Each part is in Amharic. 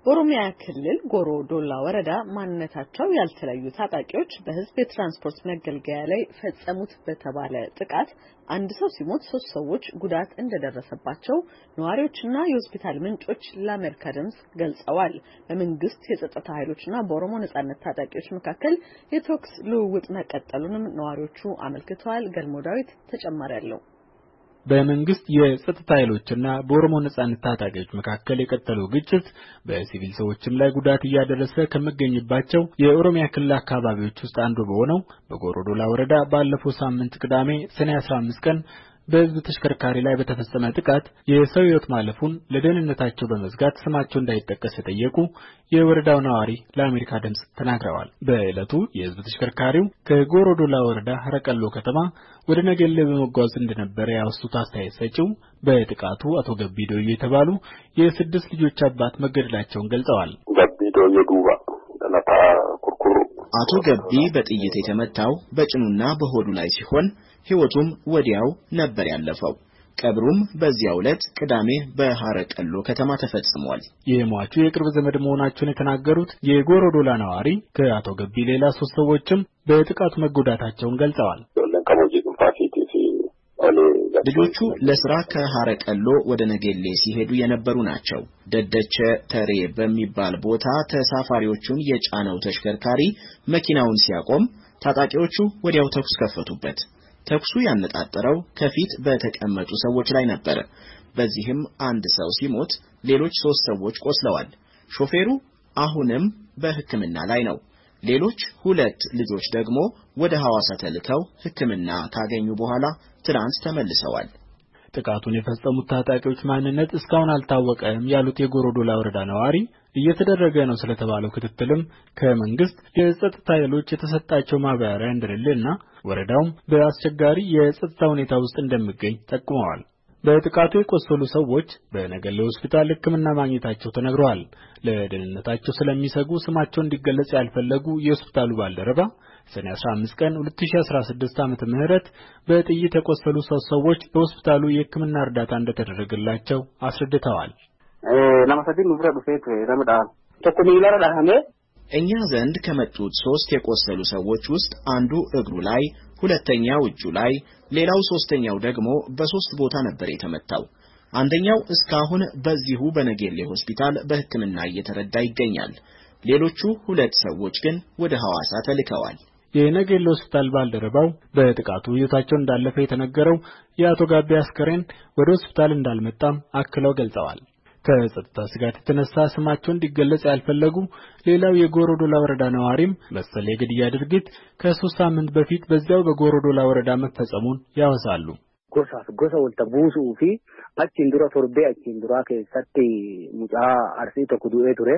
በኦሮሚያ ክልል ጎሮ ዶላ ወረዳ ማንነታቸው ያልተለዩ ታጣቂዎች በህዝብ የትራንስፖርት መገልገያ ላይ ፈጸሙት በተባለ ጥቃት አንድ ሰው ሲሞት 3 ሰዎች ጉዳት እንደደረሰባቸው ነዋሪዎችና የሆስፒታል ምንጮች ለአሜሪካ ድምጽ ገልጸዋል። በመንግስት የጸጥታ ኃይሎችና በኦሮሞ ነጻነት ታጣቂዎች መካከል የተኩስ ልውውጥ መቀጠሉንም ነዋሪዎቹ አመልክተዋል። ገልሞ ዳዊት ተጨማሪ አለው። በመንግስት የጸጥታ ኃይሎችና በኦሮሞ ነጻነት ታጣቂዎች መካከል የቀጠለው ግጭት በሲቪል ሰዎችም ላይ ጉዳት እያደረሰ ከመገኘባቸው የኦሮሚያ ክልል አካባቢዎች ውስጥ አንዱ በሆነው በጎሮ ዶላ ወረዳ ባለፈው ሳምንት ቅዳሜ ሰኔ 15 ቀን በህዝብ ተሽከርካሪ ላይ በተፈጸመ ጥቃት የሰው ህይወት ማለፉን ለደህንነታቸው በመዝጋት ስማቸው እንዳይጠቀስ የጠየቁ የወረዳው ነዋሪ ለአሜሪካ ድምጽ ተናግረዋል። በዕለቱ የህዝብ ተሽከርካሪው ከጎሮ ዶላ ወረዳ ሀረቀሎ ከተማ ወደ ነገሌ በመጓዝ እንደነበረ ያወሱት አስተያየት ሰጪው በጥቃቱ አቶ ገቢዶ የተባሉ የ6 ልጆች አባት መገደላቸውን ገልጸዋል። ገቢዶ የዱባ ለታ ኩርኩሩ አቶ ገቢ በጥይት የተመታው በጭኑና በሆዱ ላይ ሲሆን ህይወቱም ወዲያው ነበር ያለፈው። ቀብሩም በዚያው ዕለት ቅዳሜ በሐረቀሎ ከተማ ተፈጽሟል። የሟቹ የቅርብ ዘመድ መሆናቸውን የተናገሩት የጎሮ ዶላ ነዋሪ ከአቶ ገቢ ሌላ 3 ሰዎችም በጥቃቱ መጎዳታቸውን ገልጸዋል። ልጆቹ ለስራ ከሐረቀሎ ወደ ነገሌ ሲሄዱ የነበሩ ናቸው። ደደቸ ተሬ በሚባል ቦታ ተሳፋሪዎቹን የጫነው ተሽከርካሪ መኪናውን ሲያቆም ታጣቂዎቹ ወዲያው ተኩስ ከፈቱበት። ተኩሱ ያነጣጠረው ከፊት በተቀመጡ ሰዎች ላይ ነበር። በዚህም አንድ ሰው ሲሞት ሌሎች 3 ሰዎች ቆስለዋል። ሾፌሩ አሁንም በሕክምና ላይ ነው። ሌሎች 2 ልጆች ደግሞ ወደ ሐዋሳ ተልከው ሕክምና ካገኙ በኋላ ትናንት ተመልሰዋል። ጥቃቱን የፈጸሙት ታጣቂዎች ማንነት እስካሁን አልታወቀም ያሉት የጎሮ ዶላ ወረዳ ነዋሪ እየተደረገ ነው ስለተባለው ክትትልም ከመንግስት የጸጥታ ኃይሎች የተሰጣቸው ማብራሪያ እንደሌለና ወረዳውም በአስቸጋሪ የጸጥታ ሁኔታ ውስጥ እንደሚገኝ ጠቁመዋል። በጥቃቱ የቆሰሉ ሰዎች በነገሌ ሆስፒታል ሕክምና ማግኘታቸው ተነግሯል። ለደህንነታቸው ስለሚሰጉ ስማቸው እንዲገለጽ ያልፈለጉ የሆስፒታሉ ባልደረባ ሰኔ 15 ቀን 2016 ዓመተ ምህረት በጥይት የቆሰሉ ሰዎች በሆስፒታሉ የሕክምና እርዳታ እንደተደረገላቸው አስረድተዋል። ለማሰዲን ንብረ ዱፌት ረመዳ ተኩኒላራ ዳህሜ እኛ ዘንድ ከመጡት 3 የቆሰሉ ሰዎች ውስጥ አንዱ እግሩ ላይ፣ ሁለተኛው እጁ ላይ፣ ሌላው ሶስተኛው ደግሞ በ3 ቦታ ነበር የተመታው። አንደኛው እስካሁን በዚሁ በነገሌ ሆስፒታል በሕክምና እየተረዳ ይገኛል። ሌሎቹ 2 ሰዎች ግን ወደ ሐዋሳ ተልከዋል። የነገሌ ሆስፒታል ባልደረባው በጥቃቱ ህይወታቸው እንዳለፈ የተነገረው የአቶ ጋቢ አስከሬን ወደ ሆስፒታል እንዳልመጣም አክለው ገልጸዋል። ከጸጥታ ስጋት የተነሳ ስማቸው እንዲገለጽ ያልፈለጉ ሌላው የጎሮ ዶላ ወረዳ ነዋሪም መሰል የግድያ ድርጊት ከ3 ሳምንት በፊት በዚያው በጎሮ ዶላ ወረዳ መፈጸሙን ያወሳሉ። ጎሳ ወልተቡሱፊ አቺንዱራ ቶርቤ አቺንዱራ ከሰቲ ሙጫ አርሲ ተኩዱኤ ቱሬ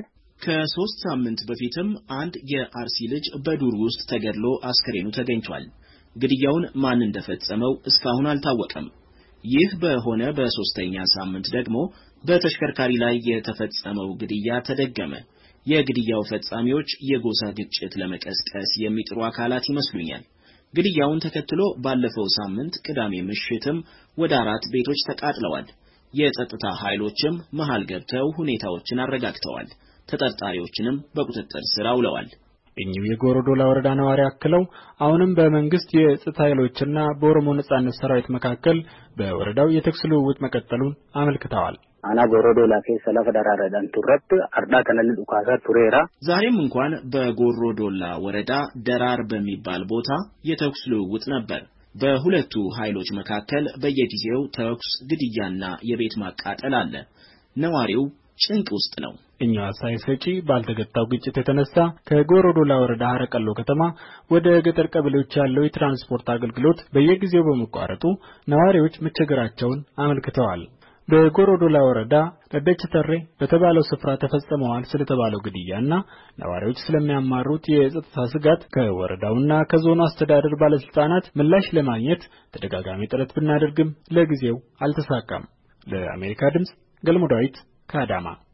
ከ3 ሳምንት በፊትም አንድ የአርሲ ልጅ በዱር ውስጥ ተገድሎ አስከሬኑ ተገኝቷል። ግድያውን ማን እንደፈጸመው እስካሁን አልታወቀም። ይህ በሆነ በ3ኛ ሳምንት ደግሞ በተሽከርካሪ ላይ የተፈጸመው ግድያ ተደገመ። የግድያው ፈጻሚዎች የጎሳ ግጭት ለመቀስቀስ የሚጥሩ አካላት ይመስሉኛል። ግድያውን ተከትሎ ባለፈው ሳምንት ቅዳሜ ምሽትም ወደ 4 ቤቶች ተቃጥለዋል። የጸጥታ ኃይሎችም መሃል ገብተው ሁኔታዎችን አረጋግተዋል። ተጠርጣሪዎችንም በቁጥጥር ስር አውለዋል። እኚሁ የጎሮ ዶላ ወረዳ ነዋሪ አክለው አሁንም በመንግስት የጸጥታ ኃይሎችና በኦሮሞ ነጻነት ሰራዊት መካከል በወረዳው የተኩስ ልውውጥ መቀጠሉን አመልክተዋል። አና ጎሮ ዶላ ከሰላፈ ዳራራዳን ቱረት አርዳ ከነል ዱካሳ ቱሬራ ዛሬም እንኳን በጎሮ ዶላ ወረዳ ደራር በሚባል ቦታ የተኩስ ልውውጥ ነበር። በሁለቱ ኃይሎች መካከል በየጊዜው ተኩስ፣ ግድያና የቤት ማቃጠል አለ። ነዋሪው ጭንቅ ውስጥ ነው። እኛው ሳይሰጪ ባልተገታው ግጭት የተነሳ ከጎሮ ዶላ ወረዳ ሐረቀሎ ከተማ ወደ ገጠር ቀበሌዎች ያለው የትራንስፖርት አገልግሎት በየጊዜው በመቋረጡ ነዋሪዎች መቸገራቸውን አመልክተዋል። በጎሮ ዶላ ወረዳ ደደች ተሬ በተባለው ስፍራ ተፈጸመዋል ስለተባለው ግድያና ነዋሪዎች ስለሚያማሩት የጸጥታ ስጋት ከወረዳውና ከዞኑ አስተዳደር ባለስልጣናት ምላሽ ለማግኘት ተደጋጋሚ ጥረት ብናደርግም ለጊዜው አልተሳካም። ለአሜሪካ ድምጽ ገልሞ ዳዊት ከአዳማ